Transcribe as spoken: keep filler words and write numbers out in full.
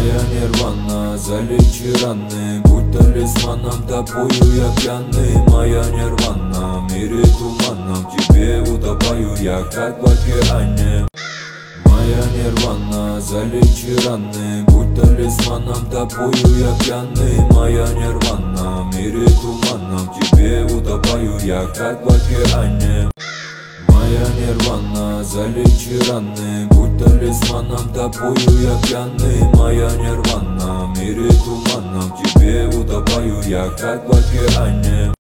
Моя нирвана, залечи раны, будь талисманом, тобою я пьяный. Моя нирвана, в мире туманном, в тебе утопаю я, как в океане. Моя нирвана, залечи раны, будь талисманом, тобою я пьяный. Моя нирвана, в мире туманном, в тебе утопаю я, как в океане. Моя нирвана, залечи раны, будь талисманом, тобою я пьяный. Моя нирвана, в мире туманном, в тебе утопаю я, как в океане.